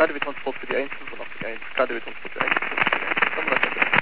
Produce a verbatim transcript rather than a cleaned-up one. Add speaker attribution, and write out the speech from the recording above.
Speaker 1: K D W Transport für die eins fünfundachtzig eins, K D W Transport für eins fünfundachtzig eins.